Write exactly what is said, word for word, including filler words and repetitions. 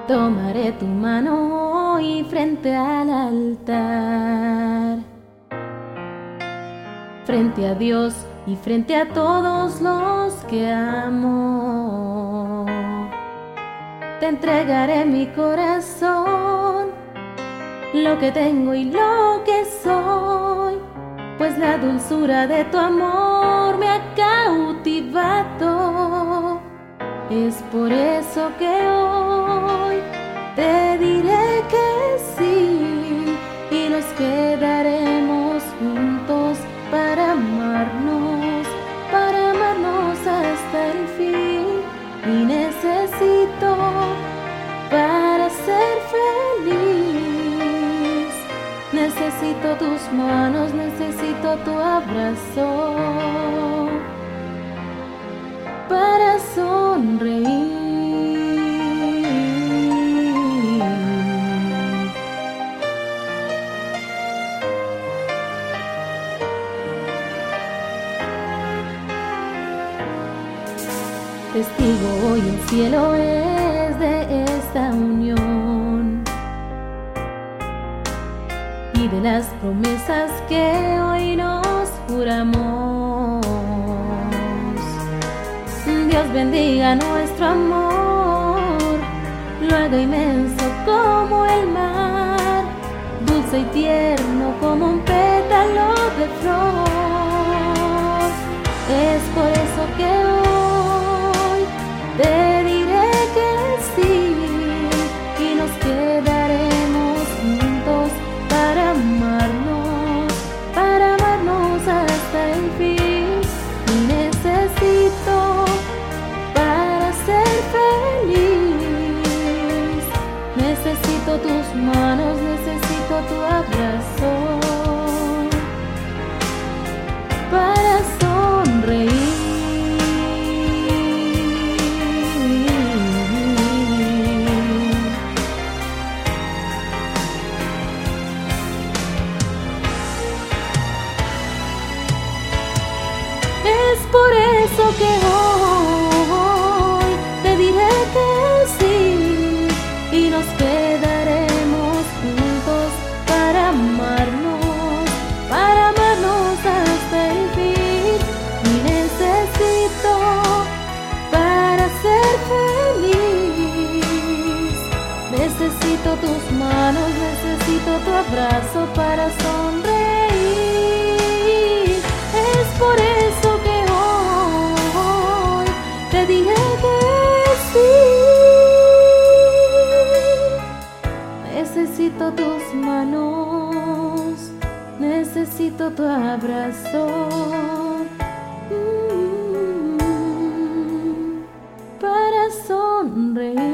Tomaré tu mano hoy frente al altar, frente a Dios y frente a todos los que amo. Te entregaré mi corazón, lo que tengo y lo que soy, pues la dulzura de tu amor me ha cautivado. Es por eso que hoy te diré que sí, y nos quedaremos juntos para amarnos, para amarnos hasta el fin. Y necesito, para ser feliz, necesito tus manos, necesito tu abrazo para sonreír. Testigo hoy el cielo es de esta unión y de las promesas que hoy nos juramos. Dios bendiga nuestro amor, lo haga inmenso como el mar, dulce y tierno como un pétalo de flor. Es por eso que hoy te diré que sí, y nos quedaremos juntos para amarnos, para amarnos hasta el fin. Y necesito, para ser feliz, necesito tus manos, necesito tu abrazo para sonreír. Es por eso que hoy te diré que sí, y nos quedaremos juntos para amarnos, para amarnos hasta el fin. Y necesito, para ser feliz, necesito tus manos, necesito tu abrazo para sonreír. Es por eso que hoy te diré que sí. Necesito tus manos, necesito tu abrazo mm, para sonreír.